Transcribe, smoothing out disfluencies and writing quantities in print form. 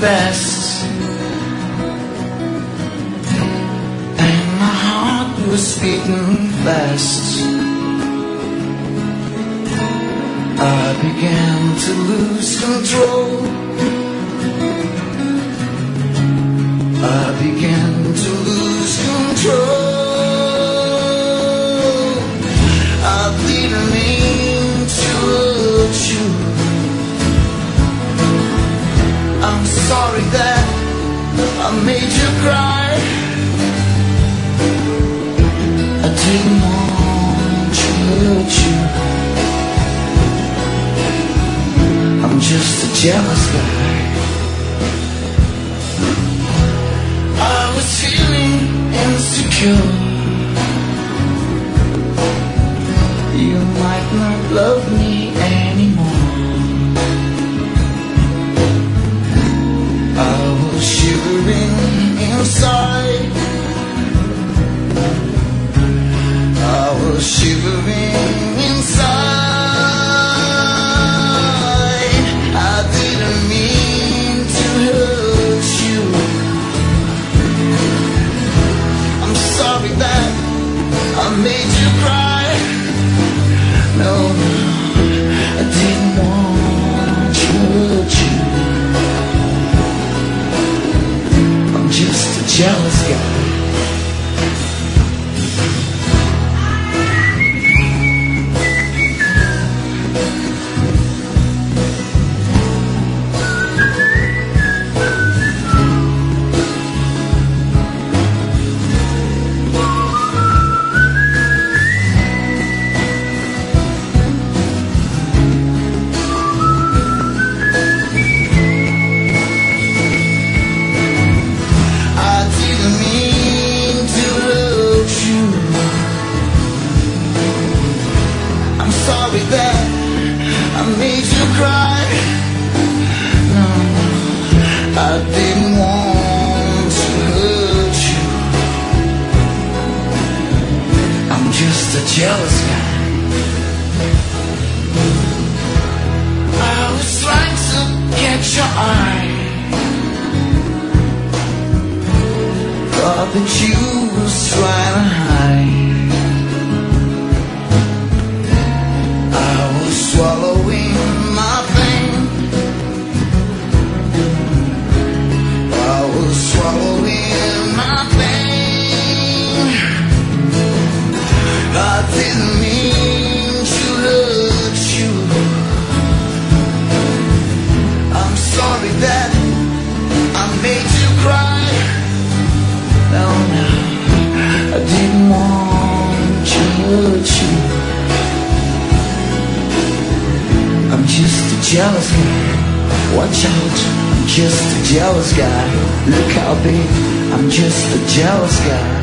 best, and my heart was beating fast. I began to lose control. I began to lose control. I didn't mean to hurt you. I'm sorry that I made you cry. I didn't want to hurt you. I'm just a jealous guy. I was feeling insecure. You might not love me anymore. I was shivering inside. I was shivering inside. I didn't mean to hurt you. I'm sorry that I made you cry. No, I didn't want to hurt you. I'm just a jealous guy. Sorry that I made you cry. No, I didn't want to hurt you. I'm just a jealous guy. I was trying to catch your eye. Thought that you was trying to hide. Swallowing my pain. I was swallowing my pain. I didn't mean to hurt you. I'm sorry that I made you cry. No, no, I didn't want to hurt you. I'm just a jealous guy. Watch out, I'm just a jealous guy. Look out, babe, I'm just a jealous guy.